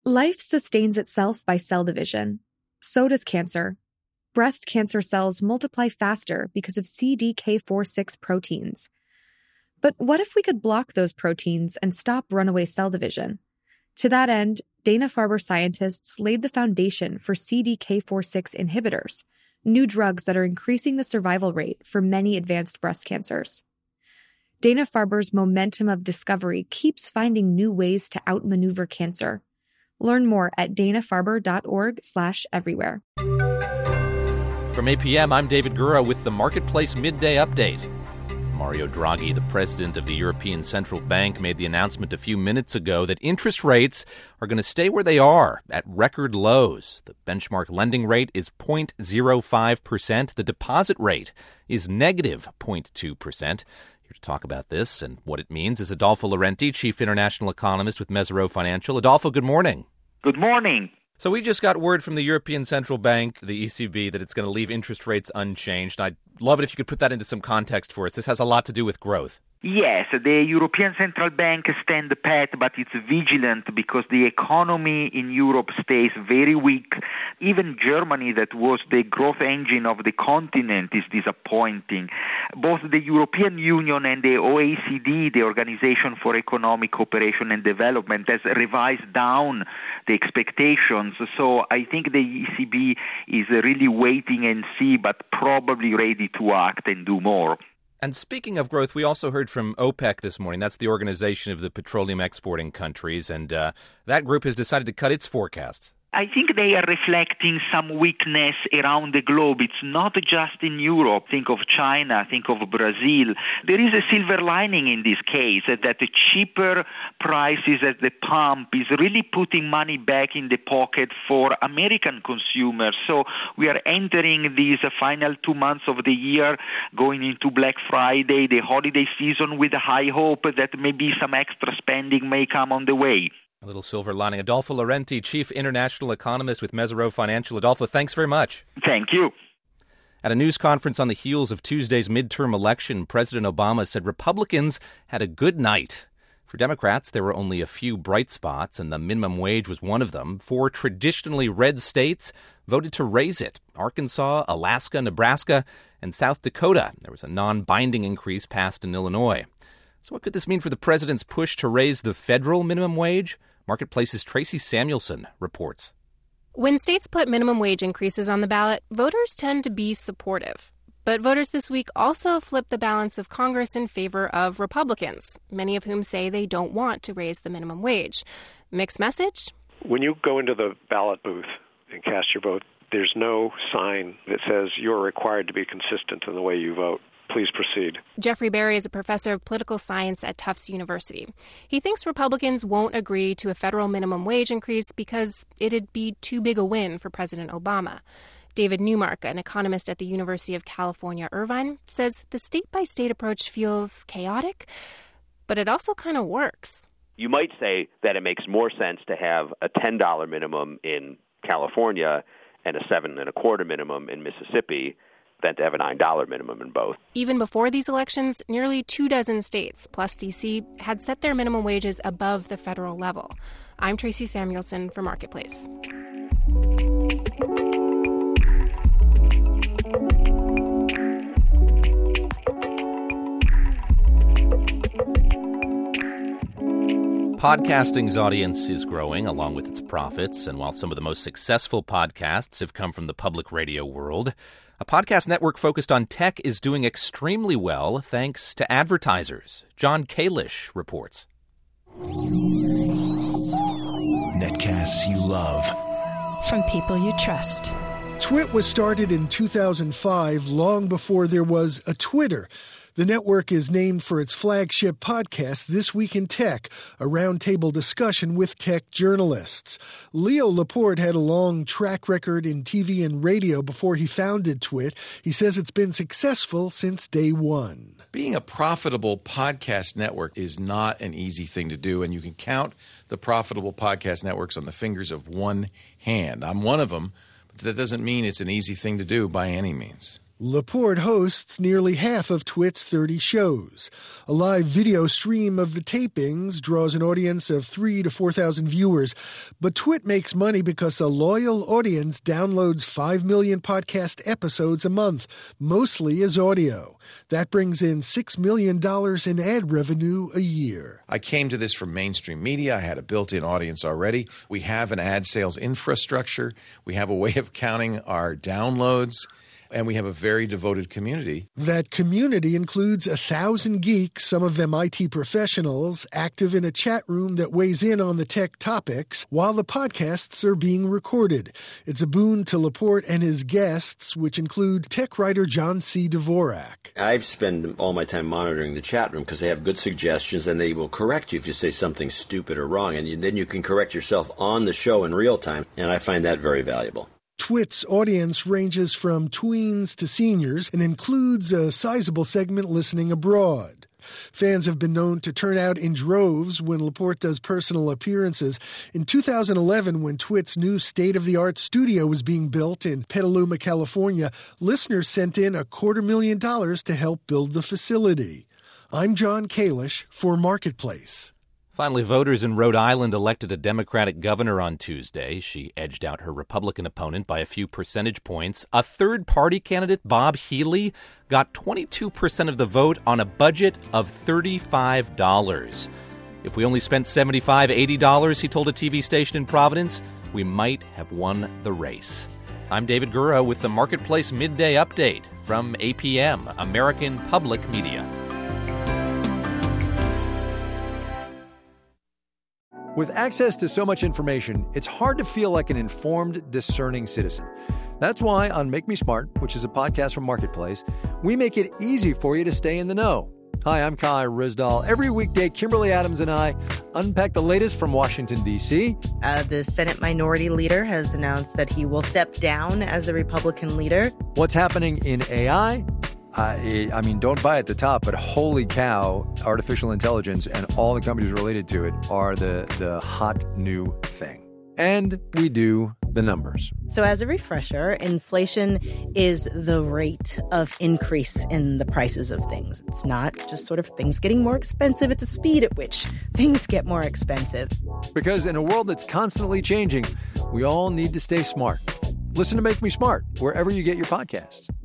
Life sustains itself by cell division. So does cancer. Breast cancer cells multiply faster because of CDK4/6 proteins. But what if we could block those proteins and stop runaway cell division? To that end, Dana-Farber scientists laid the foundation for CDK4/6 inhibitors, new drugs that are increasing the survival rate for many advanced breast cancers. Dana-Farber's momentum of discovery keeps finding new ways to outmaneuver cancer. Learn more at danafarber.org/everywhere. From 8 p.m., I'm David Gura with the Marketplace Midday Update. Mario Draghi, the president of the European Central Bank, made the announcement a few minutes ago that interest rates are going to stay where they are, at record lows. The benchmark lending rate is 0.05%. The deposit rate is negative 0.2%. Here to talk about this and what it means is Adolfo Laurenti, chief international economist with Mesirow Financial. Adolfo, good morning. Good morning. So we just got word from the European Central Bank, the ECB, that it's going to leave interest rates unchanged. I'd love it if you could put that into some context for us. This has a lot to do with growth. Yes, the European Central Bank stands pat, but it's vigilant because the economy in Europe stays very weak. Even Germany, that was the growth engine of the continent, is disappointing. Both the European Union and the OECD, the Organization for Economic Cooperation and Development, has revised down the expectations. So I think the ECB is really waiting and see, but probably ready to act and do more. And speaking of growth, we also heard from OPEC this morning. That's the Organization of the Petroleum Exporting Countries, and that group has decided to cut its forecasts. I think they are reflecting some weakness around the globe. It's not just in Europe. Think of China, think of Brazil. There is a silver lining in this case, that the cheaper prices at the pump is really putting money back in the pocket for American consumers. So we are entering these final 2 months of the year, going into Black Friday, the holiday season, with high hope that maybe some extra spending may come on the way. A little silver lining. Adolfo Laurenti, chief international economist with Mesirow Financial. Adolfo, thanks very much. Thank you. At a news conference on the heels of Tuesday's midterm election, President Obama said Republicans had a good night. For Democrats, there were only a few bright spots, and the minimum wage was one of them. 4 traditionally red states voted to raise it: Arkansas, Alaska, Nebraska, and South Dakota. There was a non-binding increase passed in Illinois. So what could this mean for the president's push to raise the federal minimum wage? Marketplace's Tracy Samuelson reports. When states put minimum wage increases on the ballot, voters tend to be supportive. But voters this week also flipped the balance of Congress in favor of Republicans, many of whom say they don't want to raise the minimum wage. Mixed message? When you go into the ballot booth and cast your vote, there's no sign that says you're required to be consistent in the way you vote. Please proceed. Jeffrey Berry is a professor of political science at Tufts University. He thinks Republicans won't agree to a federal minimum wage increase because it'd be too big a win for President Obama. David Newmark, an economist at the University of California, Irvine, says the state-by-state approach feels chaotic, but it also kind of works. You might say that it makes more sense to have a $10 minimum in California and a $7.25 minimum in Mississippi than to have a $9 minimum in both. Even before these elections, nearly 24 states, plus D.C., had set their minimum wages above the federal level. I'm Tracy Samuelson for Marketplace. Podcasting's audience is growing along with its profits, and while some of the most successful podcasts have come from the public radio world, a podcast network focused on tech is doing extremely well thanks to advertisers. John Kalish reports. Netcasts you love. From people you trust. Twit was started in 2005, long before there was a Twitter. The network is named for its flagship podcast, This Week in Tech, a roundtable discussion with tech journalists. Leo Laporte had a long track record in TV and radio before he founded Twit. He says it's been successful since day one. Being a profitable podcast network is not an easy thing to do, and you can count the profitable podcast networks on the fingers of one hand. I'm one of them, but that doesn't mean it's an easy thing to do by any means. Laporte hosts nearly half of Twit's 30 shows. A live video stream of the tapings draws an audience of 3,000 to 4,000 viewers. But Twit makes money because a loyal audience downloads 5 million podcast episodes a month, mostly as audio. That brings in $6 million in ad revenue a year. I came to this from mainstream media. I had a built-in audience already. We have an ad sales infrastructure. We have a way of counting our downloads. And we have a very devoted community. That community includes 1,000 geeks, some of them IT professionals, active in a chat room that weighs in on the tech topics while the podcasts are being recorded. It's a boon to Laporte and his guests, which include tech writer John C. Dvorak. I spend all my time monitoring the chat room because they have good suggestions and they will correct you if you say something stupid or wrong. And then you can correct yourself on the show in real time. And I find that very valuable. Twit's audience ranges from tweens to seniors and includes a sizable segment listening abroad. Fans have been known to turn out in droves when Laporte does personal appearances. In 2011, when Twit's new state-of-the-art studio was being built in Petaluma, California, listeners sent in $250,000 to help build the facility. I'm John Kalish for Marketplace. Finally, voters in Rhode Island elected a Democratic governor on Tuesday. She edged out her Republican opponent by a few percentage points. A third-party candidate, Bob Healy, got 22% of the vote on a budget of $35. If we only spent $75, $80, he told a TV station in Providence, we might have won the race. I'm David Gura with the Marketplace Midday Update from APM, American Public Media. With access to so much information, it's hard to feel like an informed, discerning citizen. That's why on Make Me Smart, which is a podcast from Marketplace, we make it easy for you to stay in the know. Hi, I'm Kai Rizdal. Every weekday, Kimberly Adams and I unpack the latest from Washington, D.C. The Senate Minority Leader has announced that he will step down as the Republican leader. What's happening in AI? I mean, don't buy at the top, but holy cow, artificial intelligence and all the companies related to it are the hot new thing. And we do the numbers. So as a refresher, inflation is the rate of increase in the prices of things. It's not just sort of things getting more expensive. It's the speed at which things get more expensive. Because in a world that's constantly changing, we all need to stay smart. Listen to Make Me Smart wherever you get your podcasts.